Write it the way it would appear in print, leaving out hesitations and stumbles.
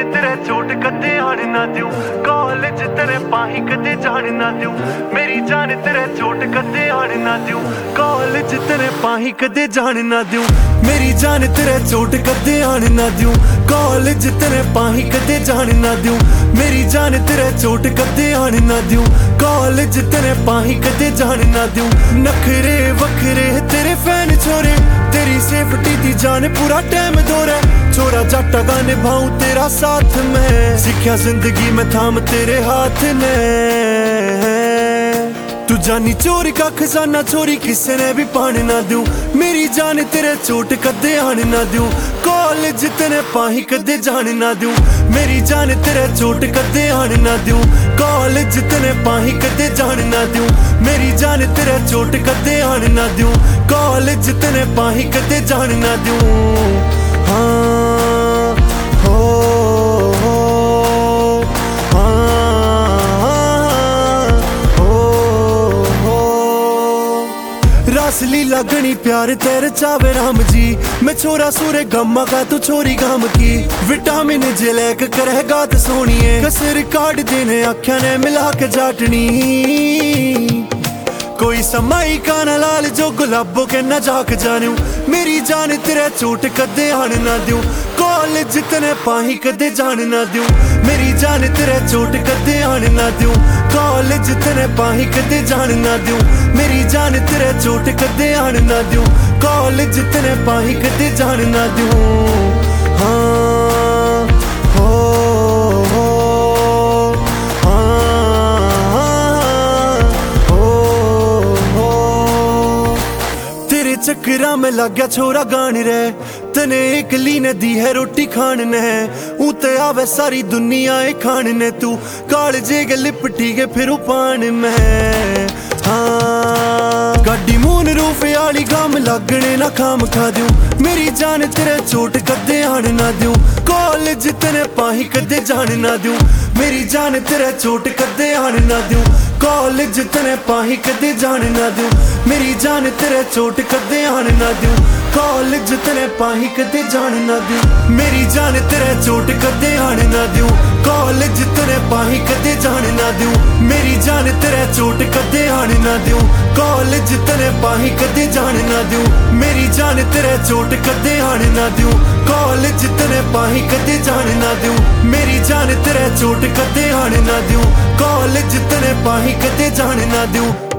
तेरे चोट कदे आने ना दूं, कॉलेज तेरे पाही कदे जाने ना दूं। मेरी जान तेरे चोट कदे आने ना दूं, कॉलेज तेरे पाही कदे जाने ना दूं। मेरी जान तेरे चोट कदे आने ना दूं, कॉलेज तेरे पाही कदे जाने ना दूं। मेरी जान तेरे चोट कदे आने ना दूं, कॉलेज तेरे पाही कदे जाने ना दूं। नखरे वखरे तेरे फैन छोरे, तेरी सेफ्टी दी जान पूरा टाइम दौरे। छोरा जाटा का निभाऊं तेरा साथ में, सीखा जिंदगी में थाम तेरे हाथ ने। तू जानी चोरी का खजाना चोरी किसी ने भी पाने ना दूं। मेरी जान तेरे चोट कदे आने ना दूं, कॉलेज तेरे पाही कदे जाने ना दूं। मेरी जान तेरे चोट कदे आने ना दूं, कॉलेज तेरे पाही कदे जाने ना दूं। मेरी जान तेरे चोट कदे आने ना दूं, कॉलेज तेरे पाही कदे जाने ना दूं। हाँ हो रासलीला गणी प्यार तेरे चावे राम जी। मैं छोरा सूरे गम्मा का तू छोरी गाम की, विटामिन जे लैक करेगा तो सोनिए। कसर काट देने आख्या ने मिला के जाटनी, कोई समाई का ना लाल जो गुलाबों के न जाक जानू। मेरी जान तेरे चोट कदे आने ना दूं, कॉलेज तेरे पाही कदे जाने ना दूं। मेरी जान तेरे चोट कदे आने ना दूं, कॉलेज तेरे पाही कदे जाने ना दूं। मेरी जान तेरे चोट कदे आने ना दूं, कॉलेज तेरे पाही कदे जाने ना दूं। हाँ हो चक्रा में लग गया छोरा गान रे, तने एक ली ने दी है रोटी खान ने। उते आवे सारी दुनिया खान ने, तू कालजे के लिपटी के फिर पान में। हाँ गाड़ी मून रूफ आली गाम लगने ना खाम खा दूं। मेरी जान तेरे चोट कदे आने ना दूं, कॉलेज तेरे पाही कदे जाने ना दूं। मेरी जान तेरे चोट कदे आने ना दूं, कॉलेज तेरे पाही कदे जाने ना दूं। मेरी जान तेरे चोट कदे आने ना दूं, कॉलेज तेरे पाही कदे जाने ना दूं। मेरी जान तेरे चोट कदे आने ना दूं, कॉलेज तेरे पाही कदे जाने ना दूं। मेरी जान तेरे चोट कदे आने ना दूं, कॉलेज तेरे पाही कदे जाने ना दूं। मेरी जान तेरे चोट कदे आने ना दूं, कॉलेज तेरे पाही कदे जाने ना दूं। मेरी जान तेरे चोट कदे आने ना दूं, कॉलेज तेरे पाही कदे जाने ना दूं।